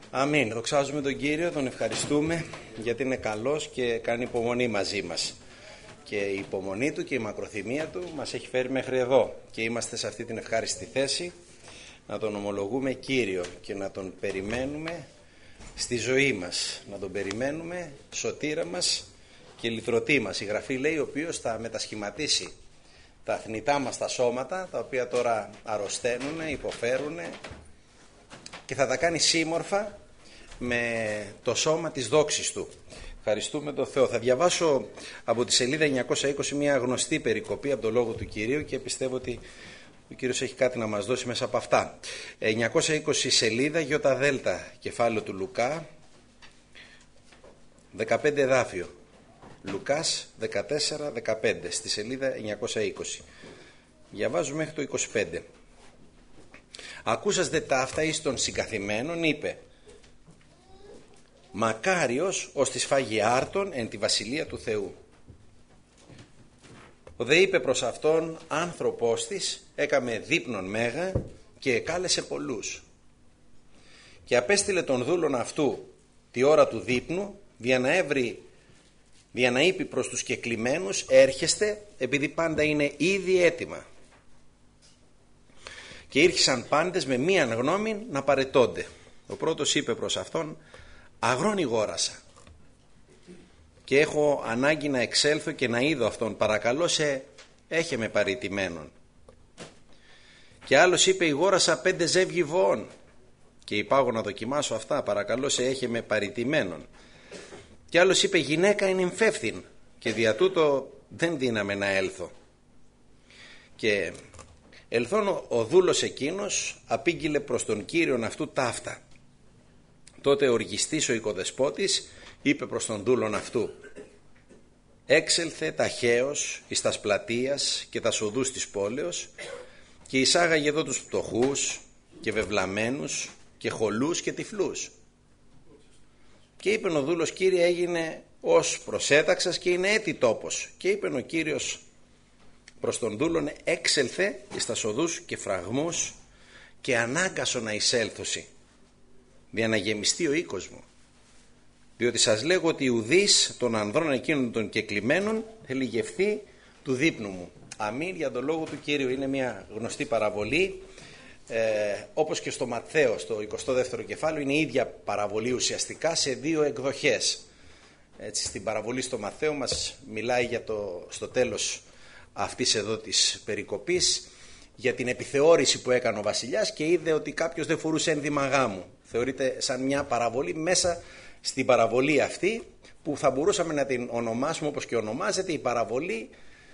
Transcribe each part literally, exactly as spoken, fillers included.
Αμήν. Δοξάζουμε τον Κύριο, τον ευχαριστούμε γιατί είναι καλός και κάνει υπομονή μαζί μας. Και η υπομονή Του και η μακροθυμία Του μας έχει φέρει μέχρι εδώ και είμαστε σε αυτή την ευχάριστη θέση να Τον ομολογούμε Κύριο και να Τον περιμένουμε στη ζωή μας, να Τον περιμένουμε σωτήρα μας και λυτρωτή μας. Η Γραφή λέει ο οποίος θα μετασχηματίσει τα θνητά μας τα σώματα, τα οποία τώρα αρρωσταίνουν, υποφέρουν, και θα τα κάνει σύμμορφα με το σώμα της δόξης Του. Ευχαριστούμε τον Θεό. Θα διαβάσω από τη σελίδα εννιακόσια είκοσι μια γνωστή περικοπή από το Λόγο του Κυρίου και πιστεύω ότι ο Κύριος έχει κάτι να μας δώσει μέσα από αυτά. εννιακόσια είκοσι σελίδα, γιώτα δέλτα, κεφάλαιο του Λουκά, δεκαπέντε εδάφιο. Λουκάς δεκατέσσερα δεκαπέντε, στη σελίδα εννιακόσια είκοσι. Διαβάζουμε μέχρι το είκοσι πέντε. Ακούσας δε ταύτα εις των συγκαθημένων, είπε: μακάριος ως της φάγει άρτον εν τη βασιλεία του Θεού. Ο δε είπε προς αυτόν: άνθρωπος της έκαμε δείπνον μέγα και εκάλεσε πολλούς. Και απέστειλε τον δούλον αυτού τη ώρα του δείπνου, δια να έβρει, δια να είπε προς τους κεκλημένους: έρχεστε, επειδή πάντα είναι ήδη έτοιμα. Και ήρχισαν πάντες με μίαν γνώμη να παρετώνται. Ο πρώτος είπε προς αυτόν: αγρόν ηγόρασα και έχω ανάγκη να εξέλθω και να είδω αυτόν, παρακαλώ σε έχε με παρητημένον. Και άλλος είπε: ηγόρασα πέντε ζεύγη βοών και υπάγω να δοκιμάσω αυτά, παρακαλώ σε έχε με παρητημένον. Και άλλος είπε: γυναίκα είναι εμφεύθυν και δια τούτο δεν δύναμε να έλθω. Και ελθόν ο δούλος εκείνος απήγγειλε προς τον Κύριον αυτού ταύτα. Τότε ο οργιστής ο οικοδεσπότης είπε προς τον δούλον αυτού: έξελθε ταχαίως εις τας πλατείας και τας οδούς της πόλεως και εισάγαγε εδώ τους πτωχούς και βεβλαμένους και χολούς και τυφλούς. Και είπεν ο δούλος: Κύριε, έγινε ως προσέταξας και είναι έτη τόπος. Και είπεν ο Κύριος προς τον δούλον: έξελθε εις τας οδούς και φραγμούς και ανάγκασο να εισέλθωση, δια να γεμιστεί ο οίκος μου. Διότι σας λέγω ότι ουδής των ανδρών εκείνων των κεκλημένων θελιγευθεί του δείπνου μου. Αμήν για τον λόγο του Κύριου. Είναι μια γνωστή παραβολή, ε, όπως και στο Ματθαίο στο εικοστό δεύτερο κεφάλαιο είναι η ίδια παραβολή ουσιαστικά σε δύο εκδοχές. Έτσι, στην παραβολή στο Ματθαίο μας μιλάει για το, στο τέλος αυτής εδώ της περικοπής για την επιθεώρηση που έκανε ο βασιλιάς και είδε ότι κάποιος δεν φορούσε ένδυμα γάμου. Θεωρείται σαν μια παραβολή μέσα στην παραβολή αυτή που θα μπορούσαμε να την ονομάσουμε όπως και ονομάζεται η παραβολή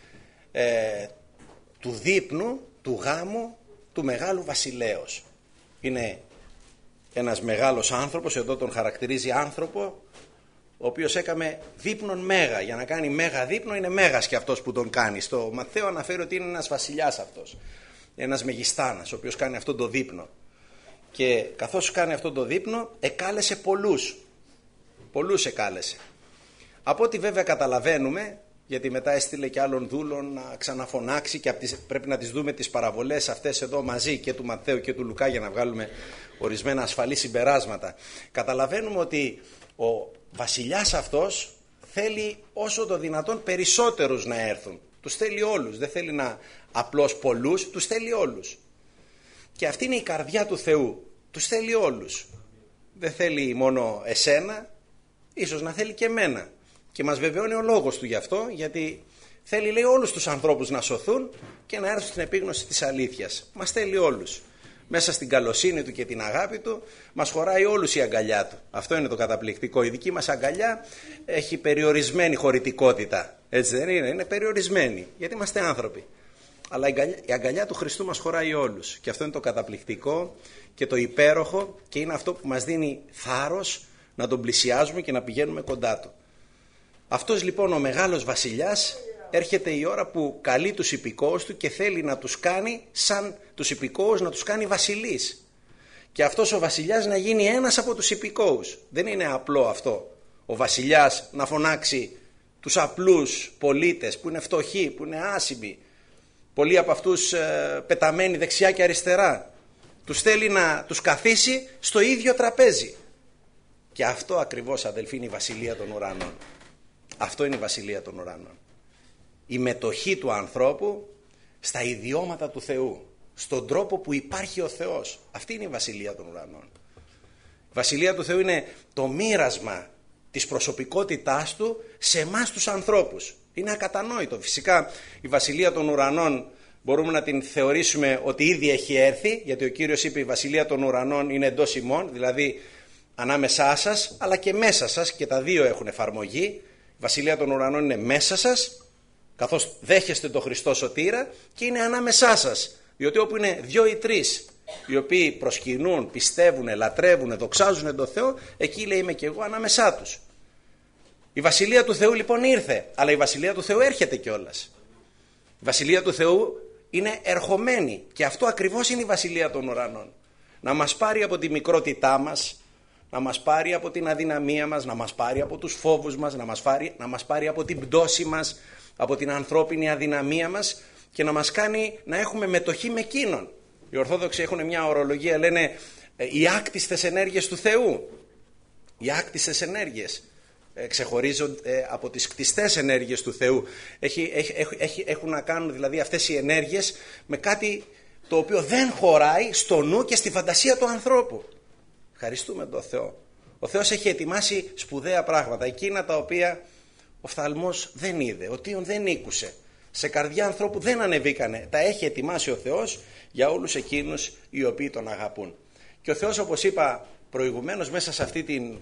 ε, του δείπνου, του γάμου του μεγάλου βασιλέως. Είναι ένας μεγάλος άνθρωπος, εδώ τον χαρακτηρίζει άνθρωπο, ο οποίος έκαμε δείπνον μέγα. Για να κάνει μέγα δείπνο είναι μέγας και αυτός που τον κάνει. Στο Ματθαίο αναφέρει ότι είναι ένας βασιλιάς αυτός, ένας μεγιστάνας ο οποίος κάνει αυτόν τον δείπνο. Και καθώς κάνει αυτόν τον δείπνο εκάλεσε πολλούς. Πολλούς εκάλεσε. Από ό,τι βέβαια καταλαβαίνουμε, γιατί μετά έστειλε και άλλων δούλων να ξαναφωνάξει και τις, πρέπει να τις δούμε τις παραβολές αυτές εδώ μαζί και του Ματθαίου και του Λουκά για να βγάλουμε ορισμένα ασφαλή συμπεράσματα. Καταλαβαίνουμε ότι ο βασιλιάς αυτός θέλει όσο το δυνατόν περισσότερους να έρθουν. Τους θέλει όλους, δεν θέλει να απλώς πολλούς, τους θέλει όλους. Και αυτή είναι η καρδιά του Θεού, τους θέλει όλους. Δεν θέλει μόνο εσένα, ίσως να θέλει και εμένα. Και μας βεβαιώνει ο λόγος του γι' αυτό, γιατί θέλει, λέει, όλους τους ανθρώπους να σωθούν και να έρθουν στην επίγνωση της αλήθειας. Μας θέλει όλους. Μέσα στην καλοσύνη του και την αγάπη του μας χωράει όλους η αγκαλιά του. Αυτό είναι το καταπληκτικό. Η δική μας αγκαλιά έχει περιορισμένη χωρητικότητα. Έτσι δεν είναι? Είναι περιορισμένη, γιατί είμαστε άνθρωποι. Αλλά η αγκαλιά του Χριστού μας χωράει όλους. Και αυτό είναι το καταπληκτικό και το υπέροχο και είναι αυτό που μας δίνει θάρρος να τον πλησιάζουμε και να πηγαίνουμε κοντά του. Αυτός λοιπόν ο μεγάλος βασιλιάς έρχεται η ώρα που καλεί τους υπηκόους του και θέλει να τους κάνει σαν τους υπηκόους, να τους κάνει βασιλείς. Και αυτός ο βασιλιάς να γίνει ένας από τους υπηκόους. Δεν είναι απλό αυτό ο βασιλιάς να φωνάξει τους απλούς πολίτες που είναι φτωχοί, που είναι άσημοι, πολλοί από αυτούς ε, πεταμένοι δεξιά και αριστερά. Τους θέλει να τους καθίσει στο ίδιο τραπέζι. Και αυτό ακριβώς, αδελφοί, είναι η βασιλεία των ουρανών. Αυτό είναι η βασιλεία των ουρανών. Η μετοχή του ανθρώπου στα ιδιώματα του Θεού, στον τρόπο που υπάρχει ο Θεός. Αυτή είναι η βασιλεία των ουρανών. Η βασιλεία του Θεού είναι το μοίρασμα της προσωπικότητάς του σε εμάς τους ανθρώπους. Είναι ακατανόητο. Φυσικά η βασιλεία των ουρανών μπορούμε να την θεωρήσουμε ότι ήδη έχει έρθει, γιατί ο Κύριος είπε η βασιλεία των ουρανών είναι εντός ημών, δηλαδή ανάμεσά σας αλλά και μέσα σας, και τα δύο έχουν εφαρμογή. Η βασιλεία των ουρανών είναι μέσα σας, καθώς δέχεστε τον Χριστό σωτήρα, και είναι ανάμεσά σας, διότι όπου είναι δυο ή τρεις οι οποίοι προσκυνούν, πιστεύουν, λατρεύουν, δοξάζουν τον Θεό, εκεί λέει είμαι και εγώ ανάμεσά τους. Η βασιλεία του Θεού λοιπόν ήρθε, αλλά η βασιλεία του Θεού έρχεται κιόλας. Η βασιλεία του Θεού είναι ερχομένη, και αυτό ακριβώς είναι η βασιλεία των ουρανών. Να μας πάρει από τη μικρότητά μας, να μας πάρει από την αδυναμία μας, να μας πάρει από τους φόβους μας, να μας πάρει, να μας πάρει από την πτώση μας, από την ανθρώπινη αδυναμία μας, και να μας κάνει να έχουμε μετοχή με εκείνον. Οι Ορθόδοξοι έχουν μια ορολογία, λένε οι άκτιστες ενέργειες του Θεού. Οι άκτιστες ενέργειες ε, ξεχωρίζονται από τις κτιστές ενέργειες του Θεού. Έχει, έχει, έχει, έχουν να κάνουν δηλαδή αυτές οι ενέργειες με κάτι το οποίο δεν χωράει στο νου και στη φαντασία του ανθρώπου. Ευχαριστούμε τον Θεό. Ο Θεός έχει ετοιμάσει σπουδαία πράγματα, εκείνα τα οποία ο φθαλμός δεν είδε, ο Τίον δεν ήκουσε, σε καρδιά ανθρώπου δεν ανεβήκανε. Τα έχει ετοιμάσει ο Θεός για όλους εκείνους οι οποίοι τον αγαπούν. Και ο Θεός, όπως είπα προηγουμένως, μέσα σε αυτή την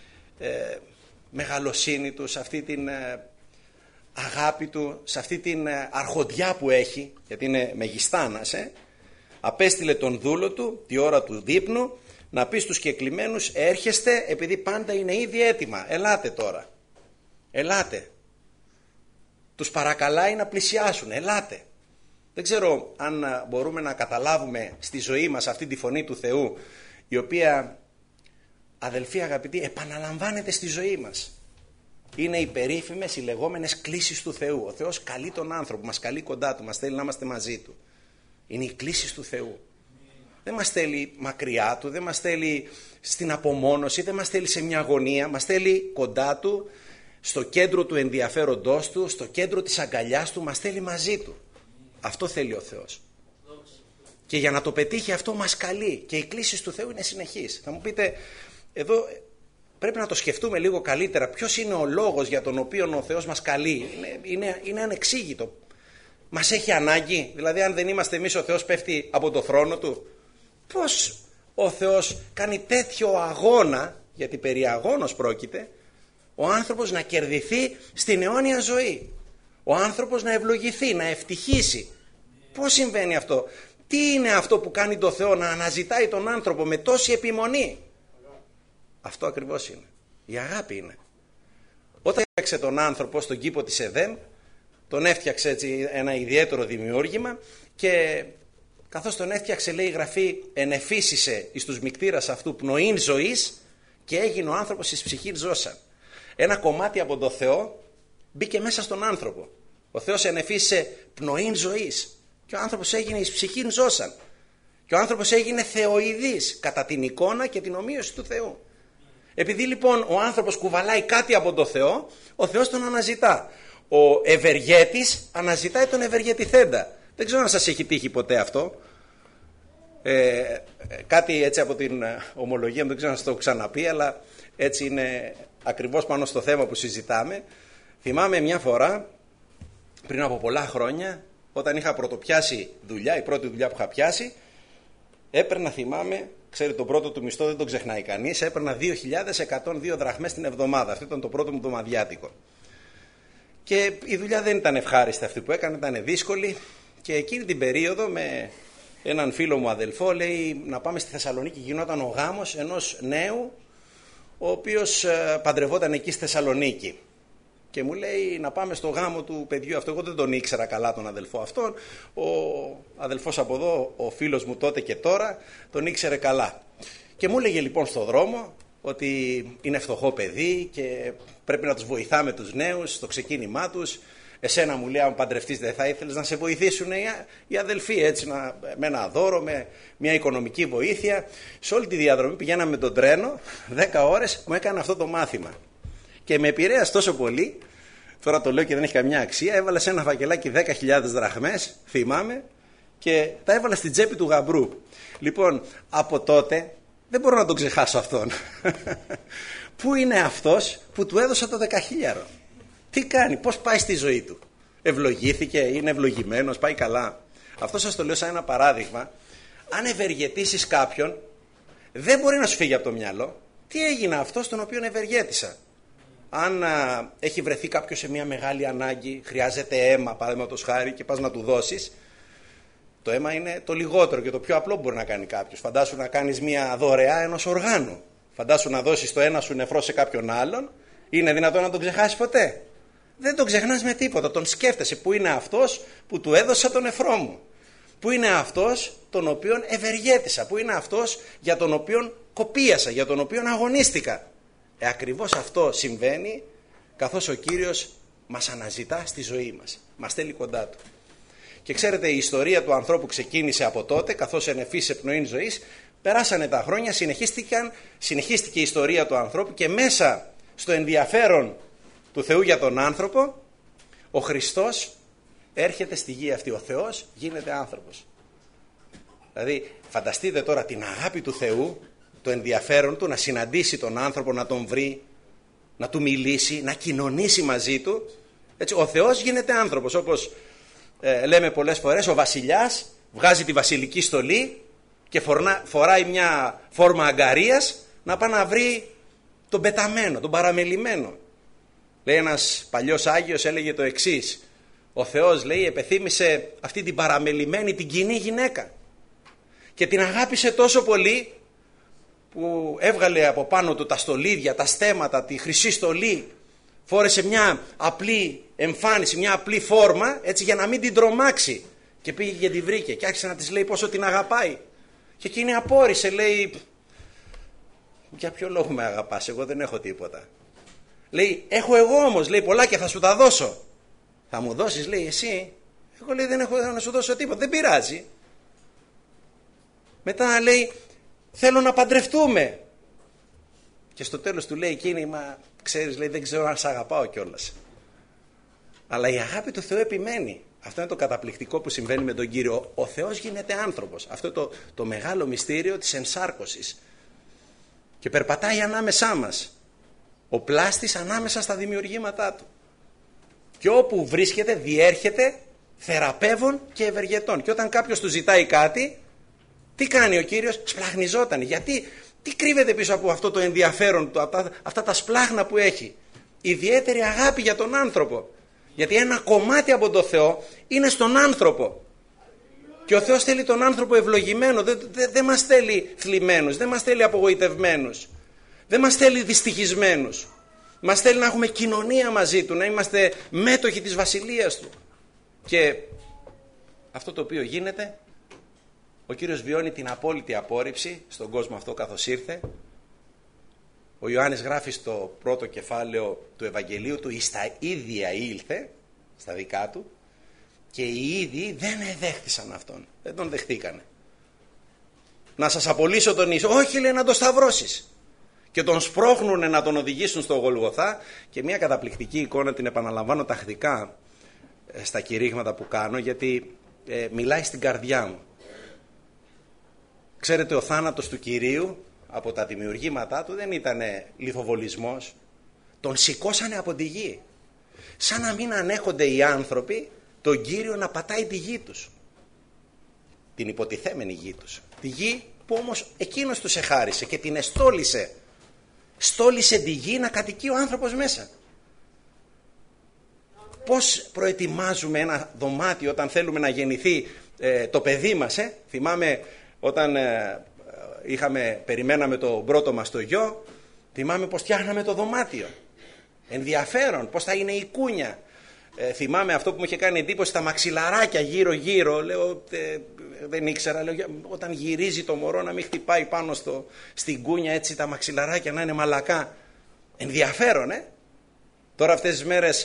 ε, μεγαλοσύνη του, σε αυτή την ε, αγάπη του, σε αυτή την ε, αρχοντιά που έχει, γιατί είναι μεγιστάνας, ε, απέστειλε τον δούλο του τη ώρα του δείπνου να πει στους κεκλημένους έρχεστε, επειδή πάντα είναι ήδη έτοιμα, ελάτε τώρα, ελάτε. Τους παρακαλάει να πλησιάσουν, ελάτε. Δεν ξέρω αν μπορούμε να καταλάβουμε στη ζωή μας αυτή τη φωνή του Θεού, η οποία, αδελφοί αγαπητοί, επαναλαμβάνεται στη ζωή μας. Είναι οι περίφημες, οι λεγόμενες κλήσεις του Θεού. Ο Θεός καλεί τον άνθρωπο, μας καλεί κοντά του, μας θέλει να είμαστε μαζί του. Είναι οι κλήσεις του Θεού. Δεν μας θέλει μακριά του, δεν μας θέλει στην απομόνωση, δεν μας θέλει σε μια αγωνία, μας θέλει κοντά του, στο κέντρο του ενδιαφέροντός του, στο κέντρο της αγκαλιάς του, μας θέλει μαζί του. Αυτό θέλει ο Θεός. Και για να το πετύχει αυτό μας καλεί, και οι κλήσεις του Θεού είναι συνεχείς. Θα μου πείτε, εδώ πρέπει να το σκεφτούμε λίγο καλύτερα. Ποιος είναι ο λόγος για τον οποίο ο Θεός μας καλεί? Είναι, είναι, είναι ανεξήγητο. Μας έχει ανάγκη, δηλαδή αν δεν είμαστε εμείς, ο Θεός πέφτει από το θρόνο του? Πώς ο Θεός κάνει τέτοιο αγώνα, γιατί περί αγώνος πρόκειται, ο άνθρωπος να κερδιθεί στην αιώνια ζωή, ο άνθρωπος να ευλογηθεί, να ευτυχήσει? Πώς συμβαίνει αυτό? Τι είναι αυτό που κάνει το Θεό να αναζητάει τον άνθρωπο με τόση επιμονή? Αυτό ακριβώς είναι. Η αγάπη είναι. Όταν έφτιαξε τον άνθρωπο στον κήπο της Εδέμ, τον έφτιαξε έτσι ένα ιδιαίτερο δημιούργημα, και καθώς τον έφτιαξε, λέει η Γραφή, ενεφύσισε εις τους μικτήρας αυτού πνοήν ζωής, και έγινε ο άνθρωπος εις ψυχήν ζώσαν. Ένα κομμάτι από τον Θεό μπήκε μέσα στον άνθρωπο. Ο Θεός ενεφύσισε πνοήν ζωής, και ο άνθρωπος έγινε εις ψυχήν ζώσαν. Και ο άνθρωπος έγινε θεοειδής κατά την εικόνα και την ομοίωση του Θεού. Επειδή λοιπόν ο άνθρωπος κουβαλάει κάτι από τον Θεό, ο Θεός τον αναζητά. Ο ευεργέτης αναζητάει τον ευεργετηθέντα. Δεν ξέρω αν σας έχει τύχει ποτέ αυτό. Ε, κάτι έτσι από την ομολογία μου, δεν ξέρω αν σας το έχω ξαναπεί, αλλά έτσι είναι ακριβώς πάνω στο θέμα που συζητάμε. Θυμάμαι μια φορά, πριν από πολλά χρόνια, όταν είχα πρωτοπιάσει δουλειά, η πρώτη δουλειά που είχα πιάσει, έπαιρνα, θυμάμαι, ξέρει τον πρώτο του μισθό δεν τον ξεχνάει κανείς, έπαιρνα δύο χιλιάδες εκατόν δύο δραχμές την εβδομάδα. Αυτό ήταν το πρώτο μου δωμαδιάτικο. Και η δουλειά δεν ήταν ευχάριστη αυτή που έκανα, ήταν δύσκολη, και εκείνη την περίοδο με έναν φίλο μου αδελφό λέει να πάμε στη Θεσσαλονίκη. Γινόταν ο γάμος ενός νέου, ο οποίος παντρευόταν εκεί στη Θεσσαλονίκη, και μου λέει να πάμε στο γάμο του παιδιού αυτού. Εγώ δεν τον ήξερα καλά τον αδελφό αυτόν. Ο αδελφός από εδώ, ο φίλος μου τότε και τώρα, τον ήξερε καλά, και μου έλεγε λοιπόν στο δρόμο ότι είναι φτωχό παιδί και πρέπει να τους βοηθάμε τους νέους στο ξεκίνημά τους. Εσένα μου λέει, αν παντρευτείς δεν θα ήθελες να σε βοηθήσουν οι αδελφοί έτσι, να, με ένα δώρο, με μια οικονομική βοήθεια. Σε όλη τη διαδρομή πηγαίναμε με τον τρένο, δέκα ώρες, μου έκανε αυτό το μάθημα. Και με επηρέασε τόσο πολύ, τώρα το λέω και δεν έχει καμιά αξία, έβαλα σε ένα φακελάκι δέκα χιλιάδες δραχμές, θυμάμαι, και τα έβαλα στην τσέπη του γαμπρού. Λοιπόν, από τότε δεν μπορώ να τον ξεχάσω αυτόν. Πού είναι αυτός που του έδωσα το δεκαχίλιαρο? Τι κάνει, πώς πάει στη ζωή του? Ευλογήθηκε, είναι ευλογημένος, πάει καλά? Αυτό σας το λέω σαν ένα παράδειγμα. Αν ευεργετήσεις κάποιον, δεν μπορεί να σου φύγει από το μυαλό. Τι έγινε αυτός τον οποίον ευεργέτησα? Αν α, έχει βρεθεί κάποιος σε μια μεγάλη ανάγκη, χρειάζεται αίμα, παραδείγματος χάρη, και πας να του δώσεις, το αίμα είναι το λιγότερο και το πιο απλό που μπορεί να κάνει κάποιος. Φαντάσου να κάνεις μια δωρεά ενός οργάνου. Φαντάσου να δώσεις το ένα σου νεφρό σε κάποιον άλλον. Είναι δυνατόν να τον ξεχάσεις ποτέ? Δεν τον ξεχνάς με τίποτα. Τον σκέφτεσαι. Πού είναι αυτός που του έδωσα τον νεφρό μου? Πού είναι αυτός τον οποίον ευεργέτησα? Πού είναι αυτός για τον οποίον κοπίασα, για τον οποίον αγωνίστηκα? Ε, ακριβώς αυτό συμβαίνει καθώς ο Κύριος μας αναζητά στη ζωή μας. Μας θέλει κοντά του. Και ξέρετε, η ιστορία του ανθρώπου ξεκίνησε από τότε, καθώς ενεφύσε πνοήν ζωής. Περάσανε τα χρόνια, συνεχίστηκαν, συνεχίστηκε η ιστορία του ανθρώπου και μέσα στο ενδιαφέρον του Θεού για τον άνθρωπο, ο Χριστός έρχεται στη γη αυτή. Ο Θεός γίνεται άνθρωπος. Δηλαδή, φανταστείτε τώρα την αγάπη του Θεού, το ενδιαφέρον του να συναντήσει τον άνθρωπο, να τον βρει, να του μιλήσει, να κοινωνήσει μαζί του. Έτσι, ο Θεός γίνεται άνθρωπος, όπως ε, λέμε πολλές φορές, ο βασιλιάς βγάζει τη βασιλική στολή και φορνά, φοράει μια φόρμα αγκαρίας να πάει να βρει τον πεταμένο, τον παραμελημένο. Λέει ένας παλιός Άγιος, έλεγε το εξής: ο Θεός, λέει, επεθύμησε αυτή την παραμελημένη, την κοινή γυναίκα και την αγάπησε τόσο πολύ που έβγαλε από πάνω του τα στολίδια, τα στέματα, τη χρυσή στολή, φόρεσε μια απλή εμφάνιση, μια απλή φόρμα, έτσι, για να μην την τρομάξει, και πήγε και τη βρήκε και άρχισε να της λέει πόσο την αγαπάει. Και εκείνη απόρρισε, λέει, για ποιο λόγο με αγαπάς? Εγώ δεν έχω τίποτα. Λέει, έχω εγώ όμως, λέει, πολλά και θα σου τα δώσω. Θα μου δώσεις, λέει, εσύ? Εγώ, λέει, δεν έχω να σου δώσω τίποτα. Δεν πειράζει. Μετά λέει, θέλω να παντρευτούμε. Και στο τέλος του λέει εκείνη, μα ξέρεις, λέει, δεν ξέρω αν σ' αγαπάω κιόλας. Αλλά η αγάπη του Θεού επιμένει. Αυτό είναι το καταπληκτικό που συμβαίνει με τον Κύριο. Ο Θεός γίνεται άνθρωπος. Αυτό είναι το, το μεγάλο μυστήριο της ενσάρκωσης. Και περπατάει ανάμεσά μας. Ο πλάστης ανάμεσα στα δημιουργήματά του. Και όπου βρίσκεται διέρχεται θεραπεύων και ευεργετών. Και όταν κάποιος του ζητάει κάτι, τι κάνει ο Κύριος? Σπλαχνιζόταν. Γιατί, τι κρύβεται πίσω από αυτό το ενδιαφέρον του, αυτά, αυτά τα σπλάχνα που έχει? Ιδιαίτερη αγάπη για τον άνθρωπο. Γιατί ένα κομμάτι από τον Θεό είναι στον άνθρωπο. Και ο Θεός θέλει τον άνθρωπο ευλογημένο. Δεν, δεν, δεν μας θέλει θλιμμένους, δεν μας θέλει απογοητευμένους, δεν μας θέλει δυστυχισμένους. Μας θέλει να έχουμε κοινωνία μαζί του, να είμαστε μέτοχοι της βασιλείας του. Και αυτό το οποίο γίνεται, ο Κύριος βιώνει την απόλυτη απόρριψη στον κόσμο αυτό καθώς ήρθε. Ο Ιωάννης γράφει στο πρώτο κεφάλαιο του Ευαγγελίου του, εις τα ίδια ήλθε, στα δικά του, και οι ίδιοι δεν εδέχθησαν αυτόν, δεν τον δεχτήκανε. Να σας απολύσω τον Ιησού? Όχι, λέει, να τον σταυρώσεις. Και τον σπρώχνουνε να τον οδηγήσουν στο Γολγοθά. Και μια καταπληκτική εικόνα, την επαναλαμβάνω τακτικά στα κηρύγματα που κάνω, γιατί ε, μιλάει στην καρδιά μου. Ξέρετε, ο θάνατος του Κυρίου από τα δημιουργήματά του δεν ήταν λιθοβολισμός. Τον σηκώσανε από τη γη. Σαν να μην ανέχονται οι άνθρωποι τον Κύριο να πατάει τη γη τους. Την υποτιθέμενη γη τους. Τη γη που όμως εκείνος τους εχάρισε και την εστόλισε. Στόλισε τη γη να κατοικεί ο άνθρωπος μέσα. Πώς προετοιμάζουμε ένα δωμάτιο όταν θέλουμε να γεννηθεί ε, το παιδί μας? Ε? Θυμάμαι όταν ε, είχαμε, περιμέναμε το πρώτο μας το γιο, θυμάμαι πως φτιάχναμε το δωμάτιο. Ενδιαφέρον, πως θα είναι η κούνια. Ε, θυμάμαι αυτό που μου είχε κάνει εντύπωση, τα μαξιλαράκια γύρω γύρω. Λέω, ε, δεν ήξερα, λέω, όταν γυρίζει το μωρό να μην χτυπάει πάνω στο, στην κούνια, έτσι τα μαξιλαράκια να είναι μαλακά. Ενδιαφέρον, ε. Τώρα αυτές τις μέρες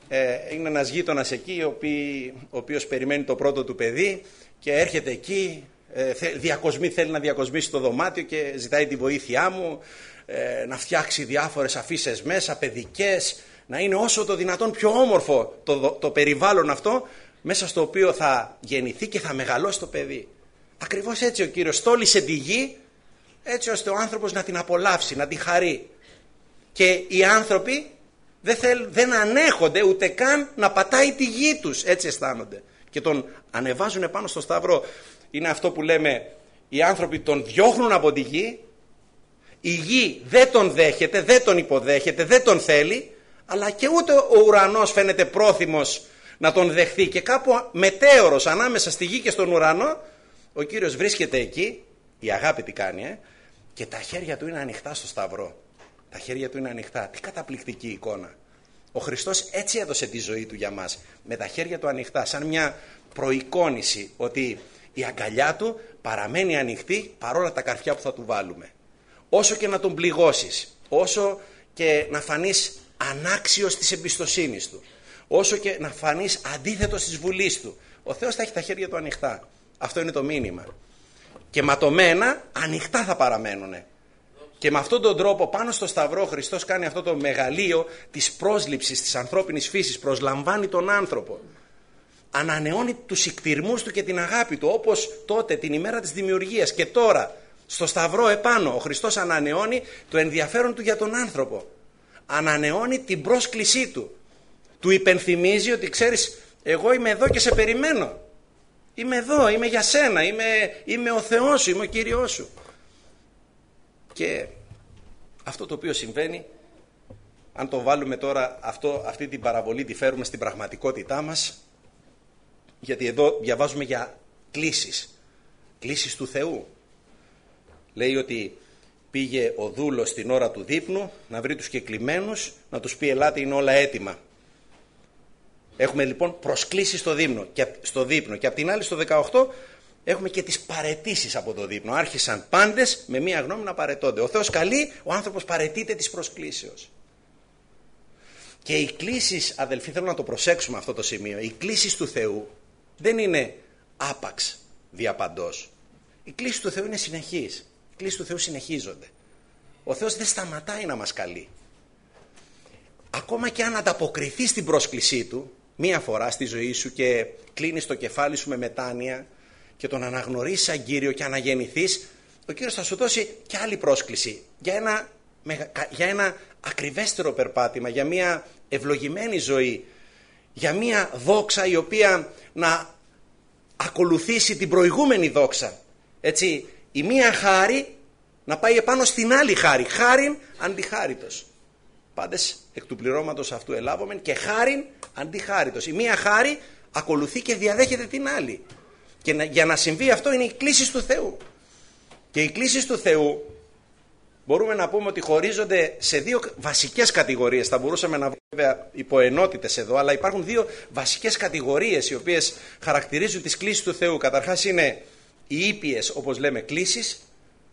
ε, είναι ένας γείτονας εκεί, ο, οποίος, ο οποίος περιμένει το πρώτο του παιδί και έρχεται εκεί, ε, διακοσμεί, θέλει να διακοσμήσει το δωμάτιο και ζητάει τη βοήθειά μου, ε, να φτιάξει διάφορες αφίσες μέσα, παιδικές, να είναι όσο το δυνατόν πιο όμορφο το, το περιβάλλον αυτό, μέσα στο οποίο θα γεννηθεί και θα μεγαλώσει το παιδί. Ακριβώς έτσι ο Κύριος στόλισε τη γη, έτσι ώστε ο άνθρωπος να την απολαύσει, να την χαρεί. Και οι άνθρωποι δεν, θέλ, δεν ανέχονται ούτε καν να πατάει τη γη τους, έτσι αισθάνονται. Και τον ανεβάζουν πάνω στο σταυρό. Είναι αυτό που λέμε, οι άνθρωποι τον διώχνουν από τη γη, η γη δεν τον δέχεται, δεν τον υποδέχεται, δεν τον θέλει, αλλά και ούτε ο ουρανός φαίνεται πρόθυμος να τον δεχθεί. Και κάπου μετέωρος ανάμεσα στη γη και στον ουρανό, ο Κύριος βρίσκεται εκεί, η αγάπη τι κάνει, ε, και τα χέρια του είναι ανοιχτά στο σταυρό. Τα χέρια του είναι ανοιχτά. Τι καταπληκτική εικόνα. Ο Χριστός έτσι έδωσε τη ζωή του για μας, με τα χέρια του ανοιχτά, σαν μια προεικόνηση ότι η αγκαλιά του παραμένει ανοιχτή παρόλα τα καρφιά που θα του βάλουμε. Όσο και να τον πληγώσεις, όσο και να φανείς ανάξιος της εμπιστοσύνης του, όσο και να φανείς αντίθετος της βουλής του, ο Θεός θα έχει τα χέρια του ανοιχτά. Αυτό είναι το μήνυμα. Και ματωμένα ανοιχτά θα παραμένουνε. Και με αυτόν τον τρόπο πάνω στο σταυρό ο Χριστός κάνει αυτό το μεγαλείο της πρόσληψης της ανθρώπινης φύσης, προσλαμβάνει τον άνθρωπο. Ανανεώνει τους ικτηρμούς του και την αγάπη του, όπως τότε την ημέρα της δημιουργίας και τώρα στο σταυρό επάνω ο Χριστός ανανεώνει το ενδιαφέρον του για τον άνθρωπο. Ανανεώνει την πρόσκλησή του. Του υπενθυμίζει ότι ξέρεις, εγώ είμαι εδώ και σε περιμένω. Είμαι εδώ, είμαι για σένα, είμαι, είμαι ο Θεός σου, είμαι ο Κύριος σου. Και αυτό το οποίο συμβαίνει, αν το βάλουμε τώρα, αυτό, αυτή την παραβολή τη φέρουμε στην πραγματικότητά μας, γιατί εδώ διαβάζουμε για κλήσεις, κλήσεις του Θεού. Λέει ότι πήγε ο δούλος την ώρα του δείπνου να βρει τους κεκλημένους, να τους πει ελάτε είναι όλα έτοιμα. Έχουμε λοιπόν προσκλήσεις στο δείπνο και, στο δείπνο και απ' την άλλη στο δεκαοκτώ έχουμε και τις παραιτήσεις από το δείπνο. Άρχισαν πάντες με μία γνώμη να παραιτώνται. Ο Θεός καλεί, ο άνθρωπος παραιτείται της προσκλήσεως. Και οι κλήσεις, αδελφοί, θέλω να το προσέξουμε αυτό το σημείο, οι κλήσεις του Θεού δεν είναι άπαξ διαπαντός. Οι κλήσεις του Θεού είναι συνεχείς. Οι κλήσεις του Θεού συνεχίζονται. Ο Θεός δεν σταματάει να μας καλεί. Ακόμα και αν ανταποκριθεί στην πρόσκλησή του μία φορά στη ζωή σου και κλείνεις το κεφάλι σου με μετάνοια και τον αναγνωρίσεις σαν Κύριο και αναγεννηθείς, ο Κύριος θα σου δώσει και άλλη πρόσκληση για ένα, για ένα ακριβέστερο περπάτημα, για μια ευλογημένη ζωή, για μια δόξα η οποία να ακολουθήσει την προηγούμενη δόξα. Έτσι, η μία χάρη να πάει επάνω στην άλλη χάρη, χάριν αντιχάριτος. Πάντες εκ του πληρώματος αυτού ελάβομεν και χάριν αντιχάριτος. Η μία χάρη ακολουθεί και διαδέχεται την άλλη. Και να, για να συμβεί αυτό είναι οι κλήσεις του Θεού. Και οι κλήσεις του Θεού μπορούμε να πούμε ότι χωρίζονται σε δύο βασικές κατηγορίες. Θα μπορούσαμε να βρούμε βέβαια υποενότητες εδώ, αλλά υπάρχουν δύο βασικές κατηγορίες οι οποίες χαρακτηρίζουν τις κλήσεις του Θεού. Καταρχάς είναι οι ήπιες, όπως λέμε, κλήσεις,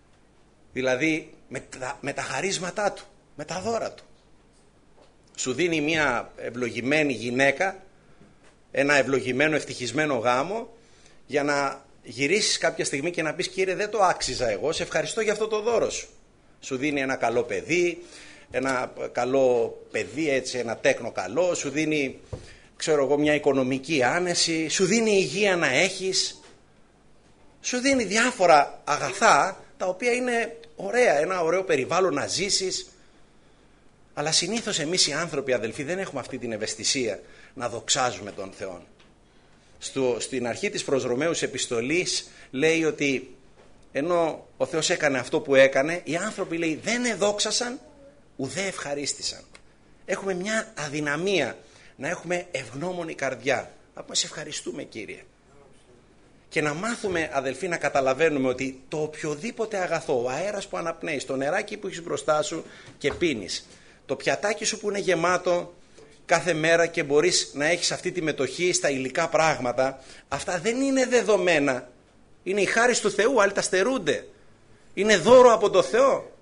δηλαδή με τα, με τα χαρίσματά του, με τα δώρα του. Σου δίνει μια ευλογημένη γυναίκα, ένα ευλογημένο ευτυχισμένο γάμο, για να γυρίσεις κάποια στιγμή και να πεις Κύριε δεν το άξιζα εγώ, σε ευχαριστώ για αυτό το δώρο σου. Σου δίνει ένα καλό παιδί, ένα καλό παιδί έτσι, ένα τέκνο καλό, σου δίνει ξέρω εγώ μια οικονομική άνεση, σου δίνει υγεία να έχεις, σου δίνει διάφορα αγαθά τα οποία είναι ωραία, ένα ωραίο περιβάλλον να ζήσεις. Αλλά συνήθως εμείς οι άνθρωποι, αδελφοί, δεν έχουμε αυτή την ευαισθησία να δοξάζουμε τον Θεό. Στο, στην αρχή της προς Ρωμαίους επιστολής λέει ότι ενώ ο Θεός έκανε αυτό που έκανε, οι άνθρωποι λέει δεν εδόξασαν ουδέ ευχαρίστησαν. Έχουμε μια αδυναμία να έχουμε ευγνώμονη καρδιά. Να πούμε σε ευχαριστούμε Κύριε. Και να μάθουμε αδελφοί να καταλαβαίνουμε ότι το οποιοδήποτε αγαθό, ο αέρας που αναπνέεις, το νεράκι που έχεις μπροστά σου και πίνεις, το πιατάκι σου που είναι γεμάτο κάθε μέρα και μπορείς να έχεις αυτή τη μετοχή στα υλικά πράγματα, αυτά δεν είναι δεδομένα. Είναι η χάρις του Θεού, άλλοι τα στερούνται. Είναι δώρο από το Θεό.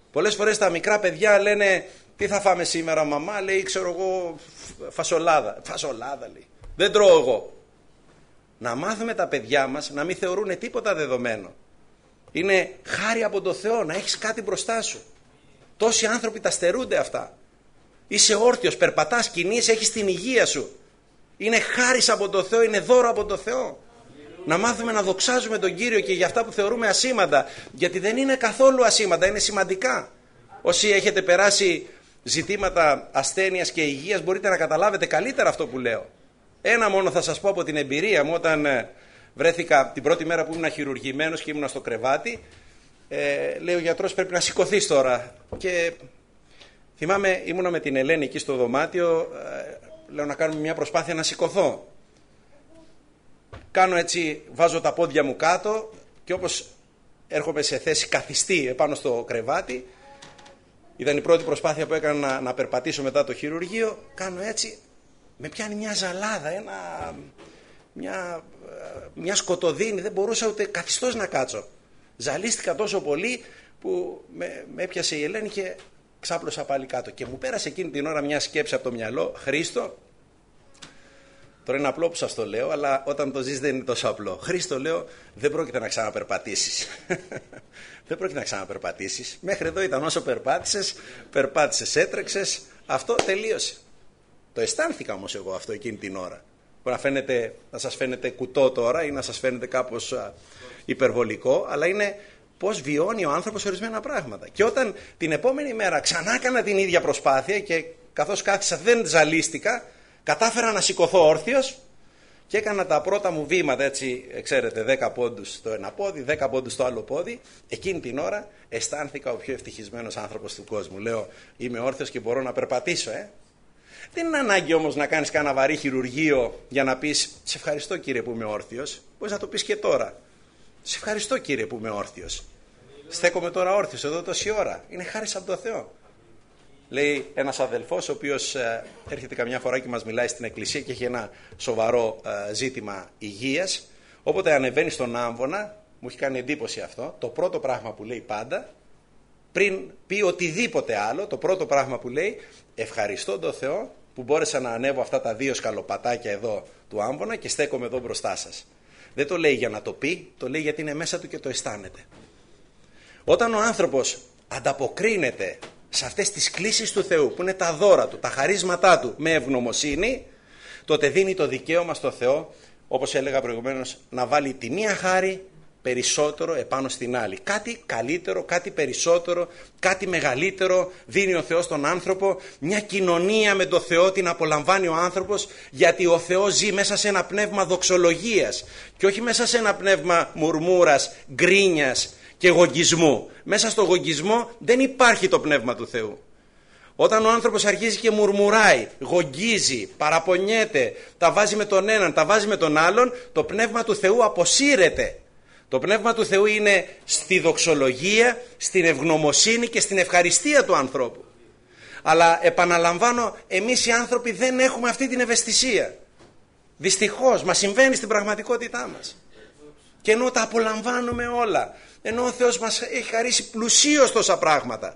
Πολλές φορές τα μικρά παιδιά λένε τι θα φάμε σήμερα μαμά, λέει ξέρω εγώ φασολάδα. Φασολάδα λέει. Δεν τρώω εγώ. Να μάθουμε τα παιδιά μας να μην θεωρούν τίποτα δεδομένο. Είναι χάρη από το Θεό να έχεις κάτι μπροστά σου. Τόσοι άνθρωποι τα στερούνται αυτά. Είσαι όρθιος, περπατάς, κινείς, έχεις την υγεία σου. Είναι χάρις από το Θεό, είναι δώρο από το Θεό. Να μάθουμε να δοξάζουμε τον Κύριο και για αυτά που θεωρούμε ασήμαντα. Γιατί δεν είναι καθόλου ασήμαντα, είναι σημαντικά. Όσοι έχετε περάσει ζητήματα ασθένειας και υγείας μπορείτε να καταλάβετε καλύτερα αυτό που λέω. Ένα μόνο θα σας πω από την εμπειρία μου, όταν βρέθηκα την πρώτη μέρα που ήμουν χειρουργημένος και ήμουν στο κρεβάτι, ε, λέει ο γιατρός πρέπει να σηκωθείς τώρα. Και θυμάμαι ήμουνα με την Ελένη εκεί στο δωμάτιο, ε, λέω να κάνουμε μια προσπάθεια να σηκωθώ. Κάνω έτσι, βάζω τα πόδια μου κάτω και όπως έρχομαι σε θέση καθιστή επάνω στο κρεβάτι, ήταν η πρώτη προσπάθεια που έκανα να, να περπατήσω μετά το χειρουργείο, κάνω έτσι, με πιάνει μια ζαλάδα, ένα, μια, μια σκοτωδίνη, δεν μπορούσα ούτε καθιστός να κάτσω. Ζαλίστηκα τόσο πολύ που με, με έπιασε η Ελένη και ξάπλωσα πάλι κάτω. Και μου πέρασε εκείνη την ώρα μια σκέψη από το μυαλό, Χρήστο, τώρα είναι απλό που σας το λέω, αλλά όταν το ζεις δεν είναι τόσο απλό. Χρήστο, λέω, δεν πρόκειται να ξαναπερπατήσεις. Δεν πρόκειται να ξαναπερπατήσεις. Μέχρι εδώ ήταν όσο περπάτησες, περπάτησες, έτρεξες, αυτό τελείωσε. Το αισθάνθηκα όμως εγώ αυτό εκείνη την ώρα. Μπορεί να, φαίνεται, να σας φαίνεται κουτό τώρα ή να σας φαίνεται κάπως α, υπερβολικό, αλλά είναι πώς βιώνει ο άνθρωπος ορισμένα πράγματα. Και όταν την επόμενη μέρα ξανά έκανα την ίδια προσπάθεια και καθώς κάθισα δεν ζαλίστηκα, κατάφερα να σηκωθώ όρθιος και έκανα τα πρώτα μου βήματα, έτσι, ξέρετε, δέκα πόντους στο ένα πόδι, δέκα πόντους στο άλλο πόδι. Εκείνη την ώρα αισθάνθηκα ο πιο ευτυχισμένος άνθρωπος του κόσμου. Λέω, είμαι όρθιος και μπορώ να περπατήσω, ε. Δεν είναι ανάγκη όμως να κάνεις κάνα βαρύ χειρουργείο για να πεις, σε ευχαριστώ κύριε που είμαι όρθιος. Μπορείς να το πεις και τώρα. Σε ευχαριστώ κύριε που είμαι όρθιος. Στέκομαι τώρα όρθιος εδώ τόση ώρα. Είναι χάρις από το Θεό. Λέει ένας αδελφός ο οποίος ε, έρχεται καμιά φορά και μας μιλάει στην εκκλησία και έχει ένα σοβαρό ε, ζήτημα υγείας. Όποτε ανεβαίνει στον άμβονα, μου έχει κάνει εντύπωση αυτό, το πρώτο πράγμα που λέει πάντα, πριν πει οτιδήποτε άλλο, το πρώτο πράγμα που λέει, ευχαριστώ τον Θεό που μπόρεσα να ανέβω αυτά τα δύο σκαλοπατάκια εδώ του άμβονα και στέκομαι εδώ μπροστά σας. Δεν το λέει για να το πει, το λέει γιατί είναι μέσα του και το αισθάνεται. Όταν ο άνθρωπος ανταποκρίνεται σε αυτές τις κλήσεις του Θεού που είναι τα δώρα του, τα χαρίσματά του με ευγνωμοσύνη, τότε δίνει το δικαίωμα στο Θεό, όπως έλεγα προηγουμένως, να βάλει τη μία χάρη περισσότερο επάνω στην άλλη. Κάτι καλύτερο, κάτι περισσότερο, κάτι μεγαλύτερο δίνει ο Θεός στον άνθρωπο. Μια κοινωνία με τον Θεό την απολαμβάνει ο άνθρωπος, γιατί ο Θεός ζει μέσα σε ένα πνεύμα δοξολογίας και όχι μέσα σε ένα πνεύμα μουρμούρας, γκρίνιας και γογγισμού. Μέσα στο γογγισμό δεν υπάρχει το πνεύμα του Θεού. Όταν ο άνθρωπος αρχίζει και μουρμουράει, γογγίζει, παραπονιέται, τα βάζει με τον έναν, τα βάζει με τον άλλον, το πνεύμα του Θεού αποσύρεται. Το πνεύμα του Θεού είναι στη δοξολογία, στην ευγνωμοσύνη και στην ευχαριστία του ανθρώπου. Αλλά επαναλαμβάνω, εμείς οι άνθρωποι δεν έχουμε αυτή την ευαισθησία. Δυστυχώς μας συμβαίνει στην πραγματικότητά μας. Και ενώ τα απολαμβάνουμε όλα, ενώ ο Θεός μας έχει χαρίσει πλουσίως τόσα πράγματα,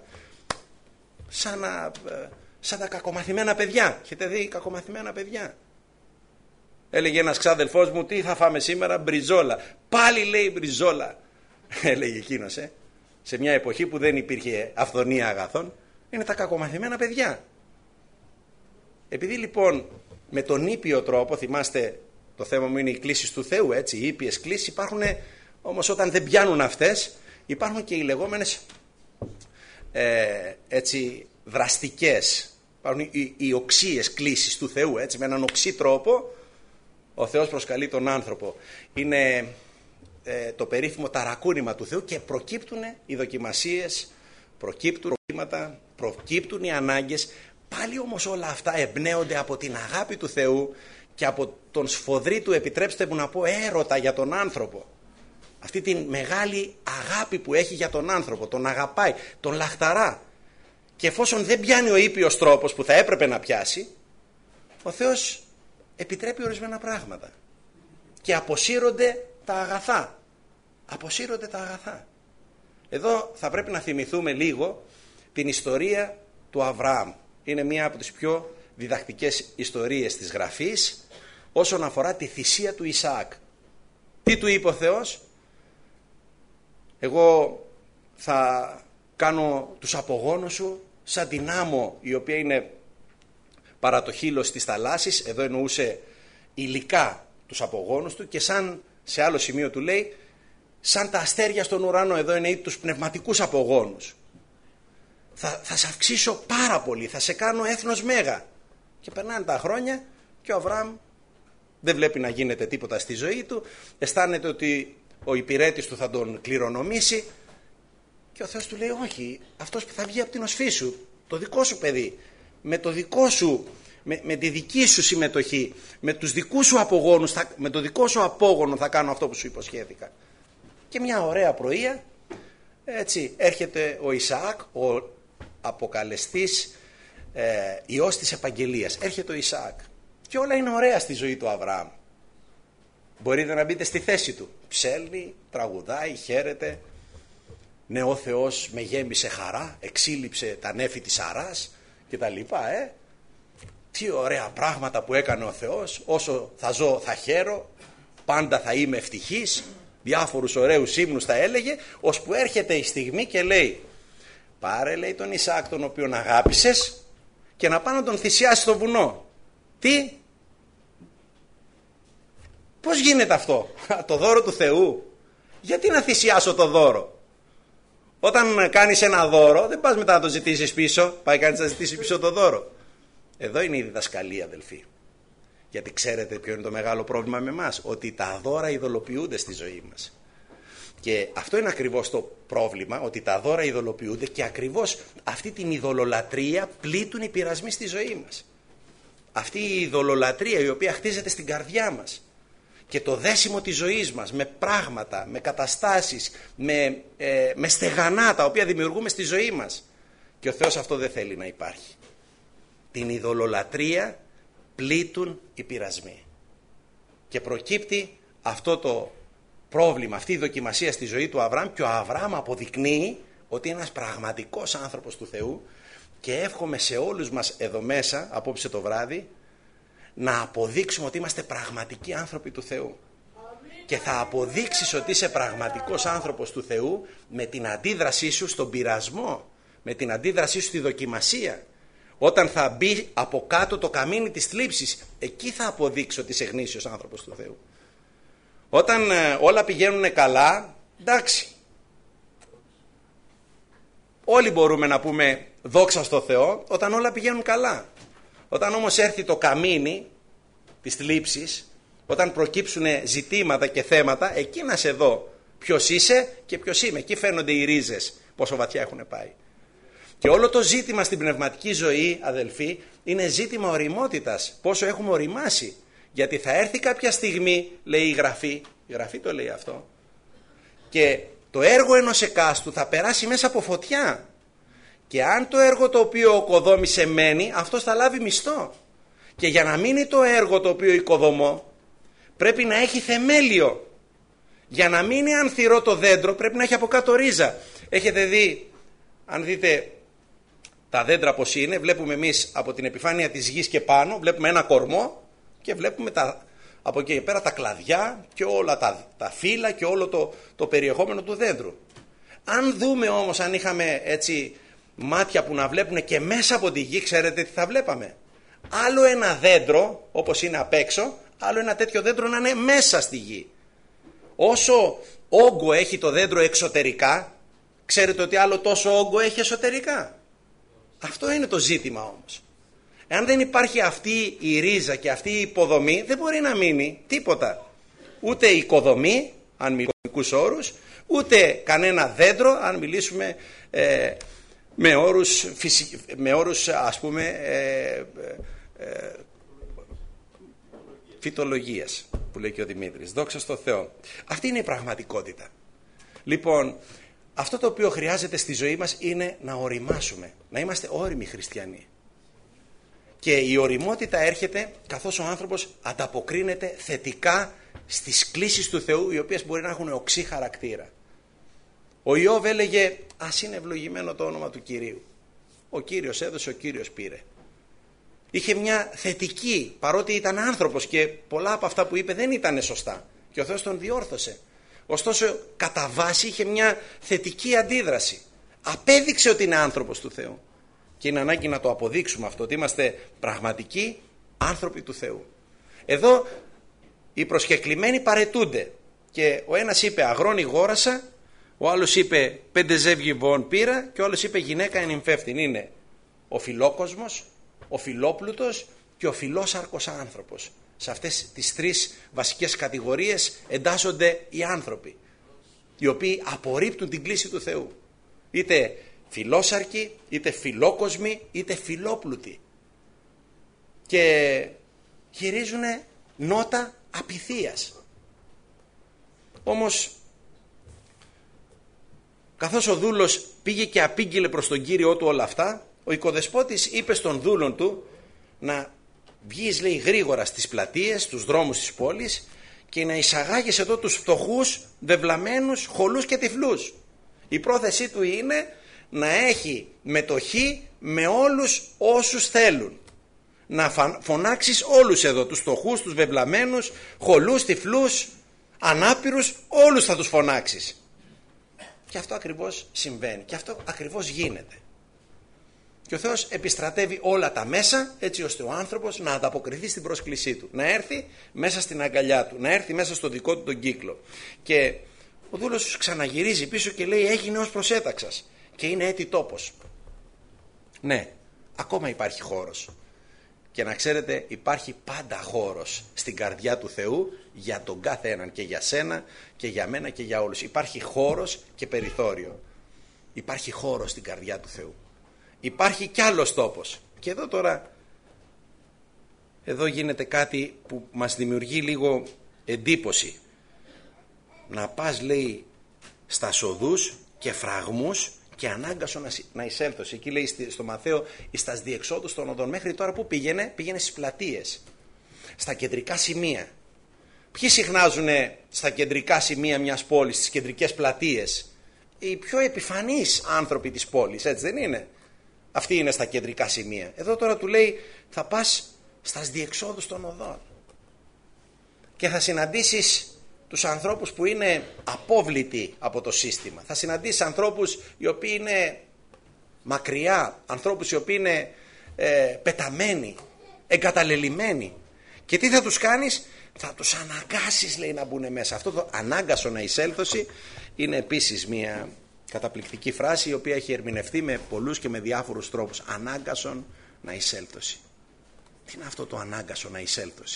σαν, να, σαν τα κακομαθημένα παιδιά. Έχετε δει κακομαθημένα παιδιά? Έλεγε ένας ξάδελφός μου, τι θα φάμε σήμερα? Μπριζόλα. Πάλι λέει μπριζόλα, έλεγε εκείνος, ε. σε μια εποχή που δεν υπήρχε αυθονία αγαθών. Είναι τα κακομαθημένα παιδιά. Επειδή λοιπόν με τον ήπιο τρόπο, θυμάστε το θέμα μου είναι οι κλήσεις του Θεού, έτσι, οι ήπιες κλήσεις, υπάρχουν όμως όταν δεν πιάνουν αυτές, υπάρχουν και οι λεγόμενες ε, έτσι, δραστικές, υπάρχουν οι, οι οξύες κλήσεις του Θεού, έτσι, με έναν οξύ τρόπο ο Θεός προσκαλεί τον άνθρωπο. Είναι ε, το περίφημο ταρακούνημα του Θεού και προκύπτουν οι δοκιμασίες, προκύπτουν προβλήματα, προκύπτουν οι ανάγκες. Πάλι όμως όλα αυτά εμπνέονται από την αγάπη του Θεού και από τον σφοδρή του, επιτρέψτε μου να πω, έρωτα για τον άνθρωπο. Αυτή την μεγάλη αγάπη που έχει για τον άνθρωπο, τον αγαπάει, τον λαχταρά. Και εφόσον δεν πιάνει ο ήπιος τρόπος που θα έπρεπε να πιάσει, ο Θεός επιτρέπει ορισμένα πράγματα και αποσύρονται τα αγαθά. Αποσύρονται τα αγαθά. Εδώ θα πρέπει να θυμηθούμε λίγο την ιστορία του Αβραάμ. Είναι μία από τις πιο διδακτικές ιστορίες της Γραφής όσον αφορά τη θυσία του Ισαάκ. Τι του είπε ο Θεός? Εγώ θα κάνω τους απογόνους σου σαν την άμμο η οποία είναι παρά το χείλος της θαλάσσης. Εδώ εννοούσε υλικά τους απογόνους του, και σαν σε άλλο σημείο του λέει σαν τα αστέρια στον ουρανό. Εδώ είναι τους πνευματικούς απογόνους. Θα, θα σε αυξήσω πάρα πολύ, θα σε κάνω έθνος μέγα. Και περνάνε τα χρόνια και ο Αβραάμ δεν βλέπει να γίνεται τίποτα στη ζωή του, αισθάνεται ότι ο υπηρέτης του θα τον κληρονομήσει, και ο Θεός του λέει όχι, αυτός που θα βγει από την οσφή σου, το δικό σου παιδί, με το δικό σου, με, με τη δική σου συμμετοχή, με τους δικούς σου απογόνους, θα, με το δικό σου απόγονο θα κάνω αυτό που σου υποσχέθηκα. Και μια ωραία πρωία, έτσι έρχεται ο Ισαάκ, ο αποκαλεστής ε, ιός της επαγγελίας. Έρχεται ο Ισαάκ και όλα είναι ωραία στη ζωή του Αβραάμ. Μπορείτε να μπείτε στη θέση του. Ψέλνει, τραγουδάει, χαίρεται. Ναι, ο Θεός με γέμισε χαρά, εξήλυψε τα νέφη της Σαράς και τα λοιπά. Ε. Τι ωραία πράγματα που έκανε ο Θεός. Όσο θα ζω θα χαίρω, πάντα θα είμαι ευτυχής. Διάφορους ωραίους ύμνους θα έλεγε, ώσπου έρχεται η στιγμή και λέει πάρε, λέει, τον Ισαάκ τον οποίον αγάπησες και να πάει να τον θυσιάσει στο βουνό. Τι? Πώς γίνεται αυτό? Το δώρο του Θεού. Γιατί να θυσιάσω το δώρο? Όταν κάνεις ένα δώρο δεν πας μετά να το ζητήσεις πίσω. Πάει κανείς να ζητήσει πίσω το δώρο. Εδώ είναι η διδασκαλία, αδελφοί. Γιατί ξέρετε ποιο είναι το μεγάλο πρόβλημα με εμάς? Ότι τα δώρα ειδωλοποιούνται στη ζωή μας. Και αυτό είναι ακριβώς το πρόβλημα, ότι τα δώρα ειδωλοποιούνται, και ακριβώς αυτή την ειδωλολατρεία πλήττουν οι πειρασμοί στη ζωή μας. Αυτή η ειδωλολατρεία η οποία χτίζεται στην καρδιά μας, και το δέσιμο της ζωής μας με πράγματα, με καταστάσεις, με, ε, με στεγανά τα οποία δημιουργούμε στη ζωή μας. Και ο Θεός αυτό δεν θέλει να υπάρχει. Την ειδωλολατρεία πλήττουν οι πειρασμοί. Και προκύπτει αυτό το πρόβλημα, αυτή η δοκιμασία στη ζωή του Αβραάμ, και ο Αβραάμ αποδεικνύει ότι είναι ένας πραγματικός άνθρωπος του Θεού, και εύχομαι σε όλους μας εδώ μέσα απόψε το βράδυ να αποδείξουμε ότι είμαστε πραγματικοί άνθρωποι του Θεού. Αμήν. Και θα αποδείξεις ότι είσαι πραγματικός άνθρωπος του Θεού με την αντίδρασή σου στον πειρασμό, με την αντίδρασή σου στη δοκιμασία. Όταν θα μπει από κάτω το καμίνι της θλίψης, εκεί θα αποδείξω ότι είσαι γνήσιος άνθρωπος του Θεού. Όταν ε, όλα πηγαίνουν καλά, εντάξει, όλοι μπορούμε να πούμε δόξα στο Θεό όταν όλα πηγαίνουν καλά. Όταν όμως έρθει το καμίνι της θλίψης, όταν προκύψουν ζητήματα και θέματα, εκεί να σε δω ποιος είσαι και ποιος είμαι. Εκεί φαίνονται οι ρίζες πόσο βαθιά έχουν πάει. Και όλο το ζήτημα στην πνευματική ζωή, αδελφοί, είναι ζήτημα ωριμότητας. Πόσο έχουμε ωριμάσει. Γιατί θα έρθει κάποια στιγμή, λέει η Γραφή, η Γραφή το λέει αυτό, και το έργο ενός εκάστου θα περάσει μέσα από φωτιά. Και αν το έργο το οποίο οικοδόμησε μένει, αυτός θα λάβει μισθό. Και για να μείνει το έργο το οποίο οικοδομώ, πρέπει να έχει θεμέλιο. Για να μείνει ανθυρό το δέντρο, πρέπει να έχει από κάτω ρίζα. Έχετε δει, αν δείτε τα δέντρα πως είναι, βλέπουμε εμείς από την επιφάνεια της γης και πάνω, βλέπουμε ένα κορμό και βλέπουμε τα, από εκεί πέρα τα κλαδιά και όλα τα, τα φύλλα και όλο το, το περιεχόμενο του δέντρου. Αν δούμε όμως, αν είχαμε έτσι μάτια που να βλέπουν και μέσα από τη γη, ξέρετε τι θα βλέπαμε? Άλλο ένα δέντρο όπως είναι απ' έξω, άλλο ένα τέτοιο δέντρο να είναι μέσα στη γη. Όσο όγκο έχει το δέντρο εξωτερικά, ξέρετε ότι άλλο τόσο όγκο έχει εσωτερικά. Αυτό είναι το ζήτημα όμως. Εάν δεν υπάρχει αυτή η ρίζα και αυτή η υποδομή, δεν μπορεί να μείνει τίποτα. Ούτε η οικοδομή, αν μιλήσουμε οικονομικούς όρους, ούτε κανένα δέντρο, αν μιλήσουμε ε, με όρους, φυσικ... με όρους ας πούμε ε, ε, ε, φυτολογίας, που λέει και ο Δημήτρης. Δόξα στο Θεό. Αυτή είναι η πραγματικότητα. Λοιπόν, αυτό το οποίο χρειάζεται στη ζωή μας είναι να οριμάσουμε, να είμαστε όριμοι χριστιανοί. Και η οριμότητα έρχεται καθώς ο άνθρωπος ανταποκρίνεται θετικά στις κλήσεις του Θεού, οι οποίες μπορεί να έχουν οξύ χαρακτήρα. Ο Ιώβ έλεγε, ας είναι ευλογημένο το όνομα του Κυρίου. Ο Κύριος έδωσε, ο Κύριος πήρε. Είχε μια θετική, παρότι ήταν άνθρωπος και πολλά από αυτά που είπε δεν ήταν σωστά. Και ο Θεός τον διόρθωσε. Ωστόσο κατά βάση είχε μια θετική αντίδραση. Απέδειξε ότι είναι άνθρωπος του Θεού. Και είναι ανάγκη να το αποδείξουμε αυτό, ότι είμαστε πραγματικοί άνθρωποι του Θεού. Εδώ οι προσκεκλημένοι παρετούνται. Και ο ένας είπε αγρόνι γόρασα, ο άλλος είπε πέντε ζεύγι βοών πήρα και ο άλλος είπε γυναίκα ενυμφεύτην. Είναι ο φιλόκοσμος, ο φιλόπλουτος και ο φιλόσαρκος άνθρωπος. Σε αυτές τις τρεις βασικές κατηγορίες εντάσσονται οι άνθρωποι, οι οποίοι απορρίπτουν την κλήση του Θεού. Είτε φιλόσαρκοι, είτε φιλόκοσμοι, είτε φιλόπλουτοι. Και γυρίζουν νότα απειθίας. Όμως, καθώς ο δούλος πήγε και απήγγειλε προς τον Κύριό του όλα αυτά, ο οικοδεσπότης είπε στον δούλον του να βγεις, λέει, γρήγορα στις πλατείες, στους δρόμους της πόλης και να εισαγάγεις εδώ τους φτωχούς, βεβλαμένους, χωλούς και τυφλούς. Η πρόθεσή του είναι να έχει μετοχή με όλους όσους θέλουν. Να φωνάξεις όλους εδώ, τους φτωχούς, τους βεβλαμένους, χωλούς, τυφλούς, ανάπηρους, όλους θα τους φωνάξεις. Και αυτό ακριβώς συμβαίνει και αυτό ακριβώς γίνεται. Και ο Θεός επιστρατεύει όλα τα μέσα έτσι ώστε ο άνθρωπος να ανταποκριθεί στην πρόσκλησή του, να έρθει μέσα στην αγκαλιά του, να έρθει μέσα στο δικό του τον κύκλο. Και ο δούλος ξαναγυρίζει πίσω και λέει έγινε ως προσέταξας και είναι έτη τόπος. Ναι, ακόμα υπάρχει χώρος. Και να ξέρετε, υπάρχει πάντα χώρος στην καρδιά του Θεού για τον κάθε έναν, και για σένα και για μένα και για όλους. Υπάρχει χώρος και περιθώριο. Υπάρχει χώρος στην καρδιά του Θεού. Υπάρχει κι άλλος τόπος. Και εδώ τώρα, εδώ γίνεται κάτι που μας δημιουργεί λίγο εντύπωση. Να πας, λέει, στα σοδούς και φραγμούς και ανάγκασον να εισέλθω. Εκεί λέει στο Μαθαίο, στα διεξόδους των οδών. Μέχρι τώρα που πήγαινε, πήγαινε στις πλατείες, στα κεντρικά σημεία. Ποιοι συχνάζουν στα κεντρικά σημεία μιας πόλης, στις κεντρικές πλατείες? Οι πιο επιφανείς άνθρωποι της πόλης, έτσι δεν είναι? Αυτοί είναι στα κεντρικά σημεία. Εδώ τώρα του λέει θα πας στα διεξόδους των οδών και θα συναντήσεις τους ανθρώπους που είναι απόβλητοι από το σύστημα. Θα συναντήσεις ανθρώπους οι οποίοι είναι μακριά, ανθρώπους οι οποίοι είναι ε, πεταμένοι, εγκαταλελειμμένοι. Και τι θα τους κάνεις? Θα τους αναγκάσεις, λέει, να μπουν μέσα. Αυτό το ανάγκασο να εισέλθωση είναι επίσης μια καταπληκτική φράση η οποία έχει ερμηνευτεί με πολλούς και με διάφορους τρόπους. Ανάγκασον να εισέλθωση. Τι είναι αυτό το ανάγκασο να εισέλθωση?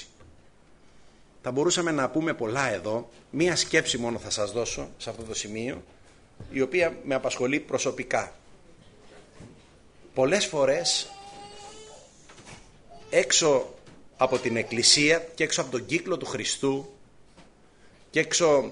Θα μπορούσαμε να πούμε πολλά εδώ. Μία σκέψη μόνο θα σας δώσω σε αυτό το σημείο, η οποία με απασχολεί προσωπικά. Πολλές φορές έξω από την Εκκλησία και έξω από τον κύκλο του Χριστού και έξω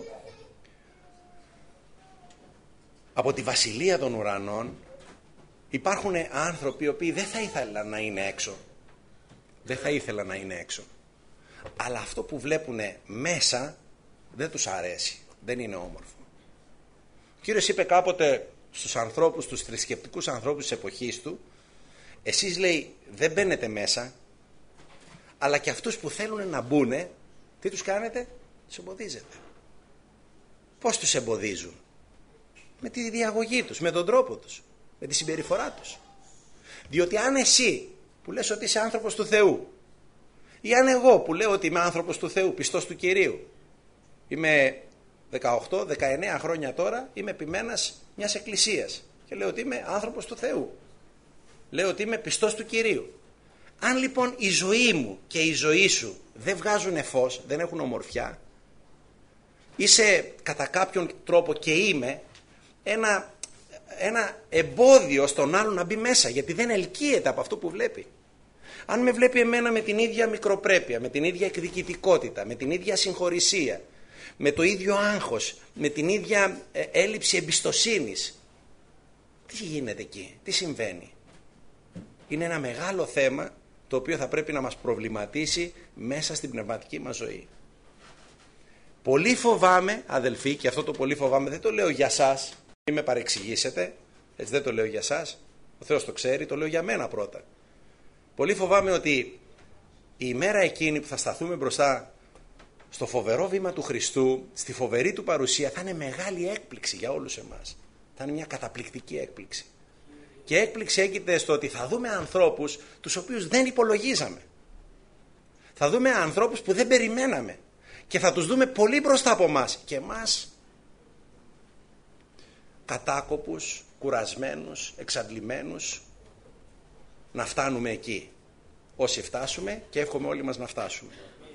από τη Βασιλεία των Ουρανών υπάρχουν άνθρωποι οι οποίοι δεν θα ήθελαν να είναι έξω. Δεν θα ήθελαν να είναι έξω. Αλλά αυτό που βλέπουν μέσα δεν τους αρέσει. Δεν είναι όμορφο. Ο Κύριος είπε κάποτε στους ανθρώπους, στους θρησκευτικούς ανθρώπους της εποχής του, εσείς, λέει, δεν μπαίνετε μέσα, αλλά και αυτούς που θέλουν να μπουνε, τι τους κάνετε? Τους εμποδίζετε. Πώς τους εμποδίζουν? Με τη διαγωγή τους, με τον τρόπο τους, με τη συμπεριφορά τους. Διότι αν εσύ που λες ότι είσαι άνθρωπος του Θεού, ή αν εγώ που λέω ότι είμαι άνθρωπος του Θεού, πιστός του Κυρίου, είμαι δεκαοκτώ δεκαεννέα χρόνια τώρα, είμαι επιμένας μιας εκκλησίας και λέω ότι είμαι άνθρωπος του Θεού, λέω ότι είμαι πιστός του Κυρίου. Αν λοιπόν η ζωή μου και η ζωή σου δεν βγάζουν φως, δεν έχουν ομορφιά, είσαι κατά κάποιον τρόπο και είμαι ένα, ένα εμπόδιο στον άλλο να μπει μέσα, γιατί δεν ελκύεται από αυτό που βλέπει. Αν με βλέπει εμένα με την ίδια μικροπρέπεια, με την ίδια εκδικητικότητα, με την ίδια συγχωρησία, με το ίδιο άγχος, με την ίδια ε, έλλειψη εμπιστοσύνης, τι γίνεται εκεί, τι συμβαίνει? Είναι ένα μεγάλο θέμα το οποίο θα πρέπει να μας προβληματίσει μέσα στην πνευματική μας ζωή. Πολύ φοβάμαι, αδελφοί, και αυτό το πολύ φοβάμαι δεν το λέω για σας, μην με παρεξηγήσετε, έτσι δεν το λέω για σας, Ο Θεός το ξέρει, το λέω για μένα πρώτα. Πολύ φοβάμαι ότι η ημέρα εκείνη που θα σταθούμε μπροστά στο φοβερό βήμα του Χριστού, στη φοβερή του παρουσία, θα είναι μεγάλη έκπληξη για όλους εμάς. Θα είναι μια καταπληκτική έκπληξη. Και έκπληξη έγκυται στο ότι θα δούμε ανθρώπους τους οποίους δεν υπολογίζαμε. Θα δούμε ανθρώπους που δεν περιμέναμε. Και θα τους δούμε πολύ μπροστά από εμάς. Και εμάς κατάκοπους, κουρασμένους, εξαντλημένους, να φτάνουμε εκεί. Όσοι φτάσουμε, και εύχομαι όλοι μας να φτάσουμε.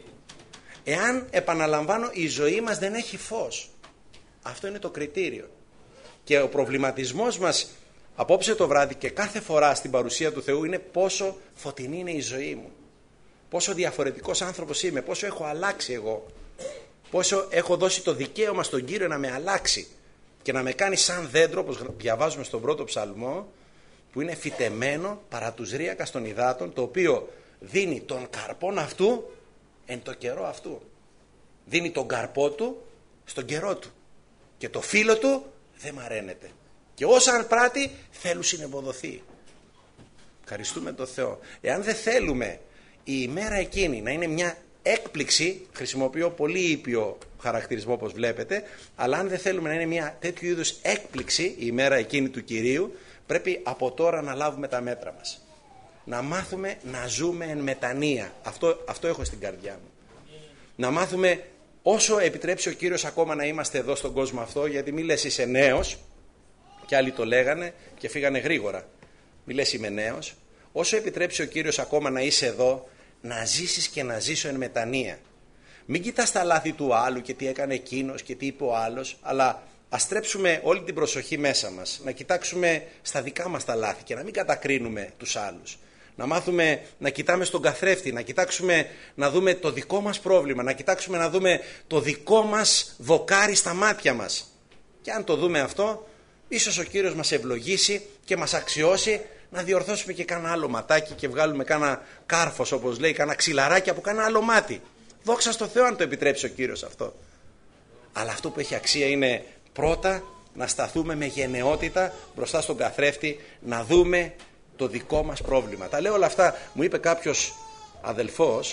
Εάν, επαναλαμβάνω, η ζωή μας δεν έχει φως. Αυτό είναι το κριτήριο. Και ο προβληματισμός μας απόψε το βράδυ και κάθε φορά στην παρουσία του Θεού είναι πόσο φωτεινή είναι η ζωή μου. Πόσο διαφορετικός άνθρωπος είμαι, πόσο έχω αλλάξει εγώ. Πόσο έχω δώσει το δικαίωμα στον Κύριο να με αλλάξει και να με κάνει σαν δέντρο, όπως διαβάζουμε στον πρώτο ψαλμό, που είναι φυτεμένο παρά τους ρύακας των υδάτων, το οποίο δίνει τον καρπόν αυτού εν το καιρό αυτού. Δίνει τον καρπό του στον καιρό του. Και το φύλλο του δεν μαραίνεται. Και όσα αν πράττει θέλουν συνευοδοθεί. Ευχαριστούμε τον Θεό. Εάν δεν θέλουμε η ημέρα εκείνη να είναι μια έκπληξη, χρησιμοποιώ πολύ ήπιο χαρακτηρισμό όπως βλέπετε, αλλά αν δεν θέλουμε να είναι μια τέτοιου είδους έκπληξη η ημέρα εκείνη του Κυρίου, πρέπει από τώρα να λάβουμε τα μέτρα μας. Να μάθουμε να ζούμε εν μετανία. Αυτό, αυτό έχω στην καρδιά μου. Να μάθουμε όσο επιτρέψει ο Κύριος ακόμα να είμαστε εδώ στον κόσμο αυτό, γιατί μη λες είσαι νέος, και άλλοι το λέγανε και φύγανε γρήγορα. Μη λες είμαι νέος. Όσο επιτρέψει ο Κύριος ακόμα να είσαι εδώ, να ζήσεις και να ζήσω εν μετανία. Μην κοιτάς τα λάθη του άλλου και τι έκανε εκείνος και τι είπε ο άλλος, αλλά ας στρέψουμε όλη την προσοχή μέσα μας, να κοιτάξουμε στα δικά μας τα λάθη και να μην κατακρίνουμε τους άλλους. Να μάθουμε να κοιτάμε στον καθρέφτη, να κοιτάξουμε να δούμε το δικό μας πρόβλημα, να κοιτάξουμε να δούμε το δικό μας δοκάρι στα μάτια μας. Και αν το δούμε αυτό, ίσως ο Κύριος μας ευλογήσει και μας αξιώσει να διορθώσουμε και κάνα άλλο ματάκι και βγάλουμε κάνα κάρφος, όπως λέει, κάνα ξυλαράκι από κάνα άλλο μάτι. Δόξα στο Θεό αν το επιτρέψει ο Κύριος αυτό. Αλλά αυτό που έχει αξία είναι πρώτα να σταθούμε με γενναιότητα μπροστά στον καθρέφτη, να δούμε το δικό μας πρόβλημα. Τα λέω όλα αυτά, μου είπε κάποιος αδελφός,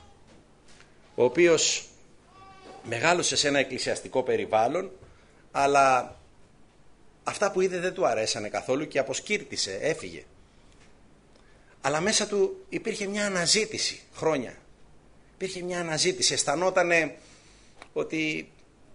ο οποίος μεγάλωσε σε ένα εκκλησιαστικό περιβάλλον, αλλά αυτά που είδε δεν του αρέσανε καθόλου και αποσκύρτησε, έφυγε. Αλλά μέσα του υπήρχε μια αναζήτηση χρόνια. Υπήρχε μια αναζήτηση, αισθανότανε ότι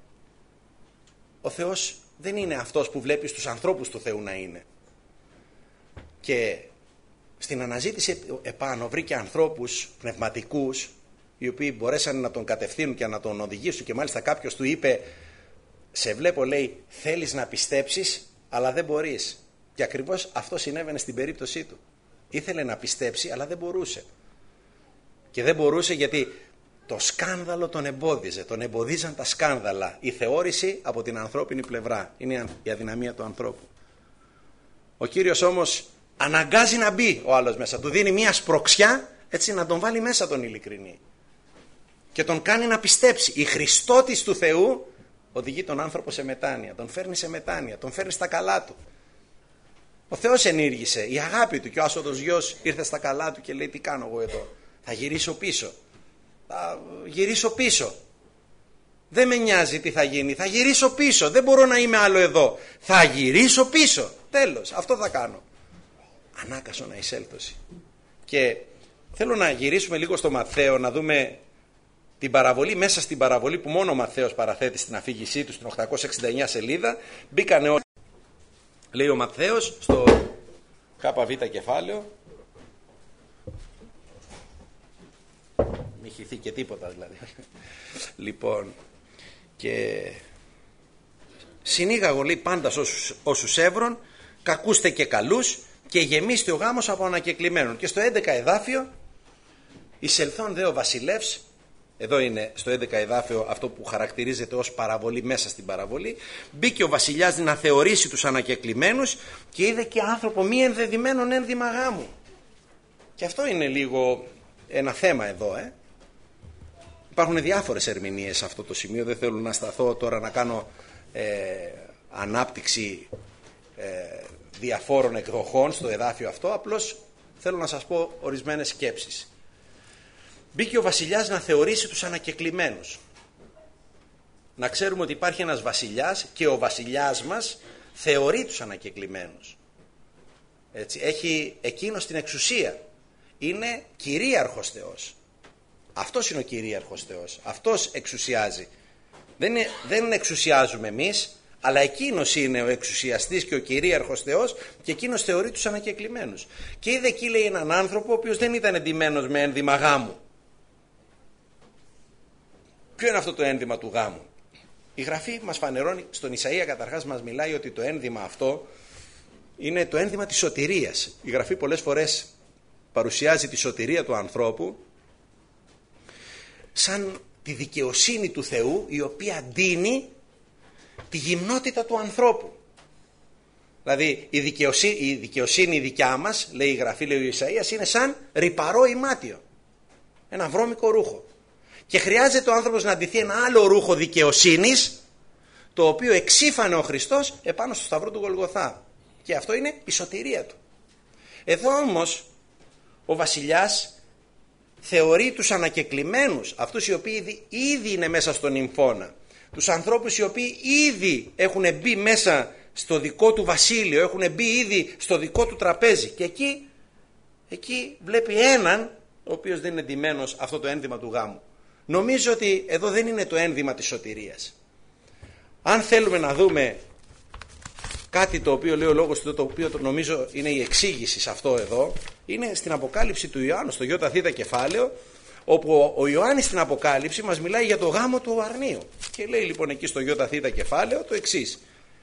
ο Θεός δεν είναι αυτός που βλέπει στους ανθρώπους του Θεού να είναι. Και στην αναζήτηση επάνω βρήκε ανθρώπους πνευματικούς, οι οποίοι μπορέσαν να τον κατευθύνουν και να τον οδηγήσουν, και μάλιστα κάποιος του είπε, σε βλέπω, λέει, θέλεις να πιστέψεις αλλά δεν μπορείς. Και ακριβώς αυτό συνέβαινε στην περίπτωσή του. Ήθελε να πιστέψει αλλά δεν μπορούσε. Και δεν μπορούσε γιατί το σκάνδαλο τον εμπόδιζε, τον εμποδίζαν τα σκάνδαλα. Η θεώρηση από την ανθρώπινη πλευρά είναι η αδυναμία του ανθρώπου. Ο Κύριος όμως αναγκάζει να μπει ο άλλος μέσα, του δίνει μια σπροξιά, έτσι, να τον βάλει μέσα τον ειλικρινή. Και τον κάνει να πιστέψει. Η Χριστότης του Θεού οδηγεί τον άνθρωπο σε μετάνοια, τον φέρνει σε μετάνοια, τον φέρνει στα καλά του. Ο Θεός ενήργησε, η αγάπη του, και ο άσοδος γιος ήρθε στα καλά του και λέει, τι κάνω εγώ εδώ, θα γυρίσω πίσω. Θα γυρίσω πίσω. Δεν με νοιάζει τι θα γίνει, θα γυρίσω πίσω, δεν μπορώ να είμαι άλλο εδώ. Θα γυρίσω πίσω, τέλος, αυτό θα κάνω. Ανάκασο να εισέλθωση. Και θέλω να γυρίσουμε λίγο στο Ματθαίο, να δούμε την παραβολή, μέσα στην παραβολή που μόνο ο Ματθαίος παραθέτει στην αφήγησή του, στην οκτακόσια εξήντα εννιά σελίδα. Μπήκανε όλοι, λέει ο Ματθαίος, στο ΚΒ κεφάλαιο. Μη χυθεί και τίποτα δηλαδή. Λοιπόν, και συνήγαγο, λέει, πάντα όσους, όσους έβρον, κακούστε και καλούς, και γεμίστε ο γάμος από ανακεκλημένων. Και στο έντεκα εδάφιο, εισελθόν δε ο βασιλεύς, εδώ είναι στο έντεκα εδάφιο αυτό που χαρακτηρίζεται ως παραβολή μέσα στην παραβολή, μπήκε ο βασιλιάς να θεωρήσει τους ανακεκλημένους και είδε και άνθρωπο μη ενδεδειμένον ένδυμα γάμου. Και αυτό είναι λίγο ένα θέμα εδώ, ε. Υπάρχουν διάφορες ερμηνείες σε αυτό το σημείο, δεν θέλω να σταθώ τώρα να κάνω ε, ανάπτυξη ε, διαφόρων εκδοχών στο εδάφιο αυτό, απλώς θέλω να σας πω ορισμένες σκέψεις. Μπήκε ο βασιλιάς να θεωρήσει τους ανακεκλημένους. Να ξέρουμε ότι υπάρχει ένας βασιλιάς και ο βασιλιάς μας θεωρεί τους ανακεκλημένους. Έτσι, έχει εκείνος την εξουσία. Είναι κυρίαρχος Θεός. Αυτός είναι ο κυρίαρχος Θεός. Αυτός εξουσιάζει. Δεν, είναι, δεν εξουσιάζουμε εμείς, αλλά εκείνος είναι ο εξουσιαστής και ο κυρίαρχος Θεός και εκείνος θεωρεί τους ανακεκλημένους. Και είδε εκεί, λέει, έναν άνθρωπο ο οποίος δεν ήταν εντυμένος με ένδυμα γάμου. Ποιο είναι αυτό το ένδυμα του γάμου? Η Γραφή μας φανερώνει, στον Ισαΐα καταρχάς μας μιλάει ότι το ένδυμα αυτό είναι το ένδυμα της σωτηρίας. Η Γραφή πολλές φορές παρουσιάζει τη σωτηρία του ανθρώπου σαν τη δικαιοσύνη του Θεού, η οποία ντύνει τη γυμνότητα του ανθρώπου. Δηλαδή η δικαιοσύνη, η δικαιοσύνη η δικιά μας, λέει η Γραφή, λέει ο Ισαΐας, είναι σαν ρυπαρό ημάτιο, ένα βρώμικο ρούχο. Και χρειάζεται ο άνθρωπος να ντυθεί ένα άλλο ρούχο δικαιοσύνης, το οποίο εξήφανε ο Χριστός επάνω στο σταυρό του Γολγοθά. Και αυτό είναι η σωτηρία του. Εδώ όμως ο βασιλιάς θεωρεί τους ανακεκλημένους, αυτούς οι οποίοι ήδη είναι μέσα στον νυμφώνα, τους ανθρώπους οι οποίοι ήδη έχουν μπει μέσα στο δικό του βασίλειο, έχουν μπει ήδη στο δικό του τραπέζι, και εκεί, εκεί βλέπει έναν ο οποίος δεν είναι ντυμένος αυτό το ένδυμα του γάμου. Νομίζω ότι εδώ δεν είναι το ένδυμα της σωτηρίας. Αν θέλουμε να δούμε κάτι το οποίο λέει ο λόγος του, το οποίο το νομίζω είναι η εξήγηση σε αυτό εδώ, είναι στην Αποκάλυψη του Ιωάννου, στο ΙΘ κεφάλαιο, όπου ο Ιωάννης στην Αποκάλυψη μας μιλάει για το γάμο του αρνίου. Και λέει λοιπόν εκεί στο ΙΘ κεφάλαιο το εξής.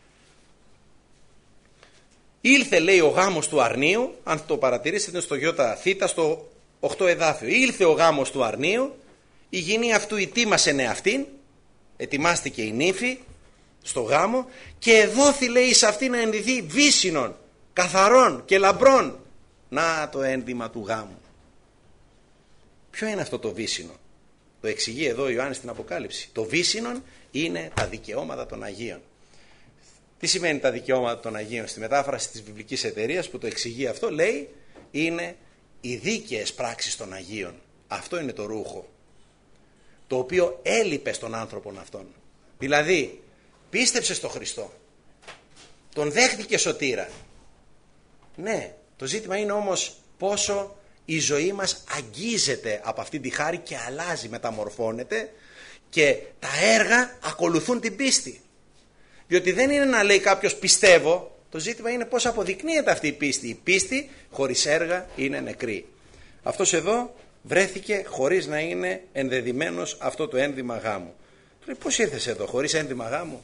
Ήλθε, λέει, ο γάμος του αρνίου, αν το παρατηρήσετε στο ΙΘ στο οκτώ εδάφιο. Ήλθε ο γάμος του αρνίου, η γυνή αυτού ετοίμασε νεαυτήν, ετοιμάστηκε η νύφη στο γάμο, και εδόθη, λέει, σε αυτή να ενδυθεί βύσσινον, καθαρών και λαμπρών. Να το ένδυμα του γάμου. Ποιο είναι αυτό το βύσσινο? Το εξηγεί εδώ ο Ιωάννης στην Αποκάλυψη. Το βύσσινον είναι τα δικαιώματα των Αγίων. Τι σημαίνει τα δικαιώματα των Αγίων? Στη μετάφραση της βιβλικής εταιρείας που το εξηγεί αυτό, λέει, είναι οι δίκαιες πράξεις των Αγίων. Αυτό είναι το ρούχο, το οποίο έλειπε στον άνθρωπον αυτόν. Δηλαδή πίστεψε στο Χριστό, τον δέχτηκε σωτήρα. Ναι, το ζήτημα είναι όμως πόσο η ζωή μας αγγίζεται από αυτή τη χάρη και αλλάζει, μεταμορφώνεται, και τα έργα ακολουθούν την πίστη. Διότι δεν είναι να λέει κάποιος πιστεύω, το ζήτημα είναι πώς αποδεικνύεται αυτή η πίστη. Η πίστη χωρίς έργα είναι νεκρή. Αυτός εδώ βρέθηκε χωρίς να είναι ενδεδειμένος αυτό το ένδυμα γάμου. Του λέει, πώς ήρθες εδώ χωρίς ένδυμα γάμου?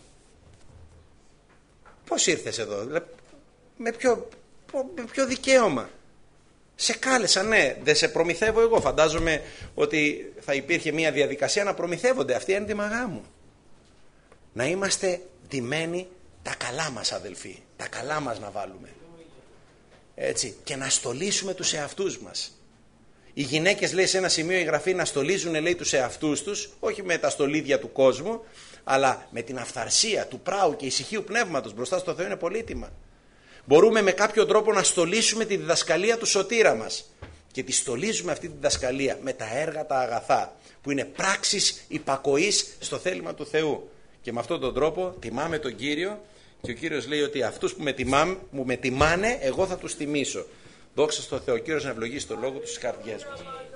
Πώς ήρθες εδώ? Με ποιο, με ποιο δικαίωμα? Σε κάλεσα, ναι, δεν σε προμηθεύω εγώ. Φαντάζομαι ότι θα υπήρχε μια διαδικασία να προμηθεύονται αυτοί ένδυμα γάμου. Να είμαστε ντυμένοι τα καλά μας, αδελφοί, τα καλά μας να βάλουμε. Έτσι, και να στολίσουμε τους εαυτούς μας. Οι γυναίκες, λέει, σε ένα σημείο η Γραφή να στολίζουν, λέει, τους εαυτούς τους, όχι με τα στολίδια του κόσμου, αλλά με την αυθαρσία του πράου και ησυχίου πνεύματος μπροστά στο Θεό. Είναι πολύτιμα. Μπορούμε με κάποιο τρόπο να στολίσουμε τη διδασκαλία του σωτήρα μας, και τη στολίζουμε αυτή τη διδασκαλία με τα έργα τα αγαθά, που είναι πράξεις υπακοής στο θέλημα του Θεού. Και με αυτόν τον τρόπο τιμάμε τον Κύριο, και ο Κύριος λέει ότι αυτούς που με, τιμά, που με τιμάνε, εγώ θα τους τιμήσω. Δόξα στο Θεό. Ο Κύριος να ευλογήσει το λόγο του στις καρδιές μας.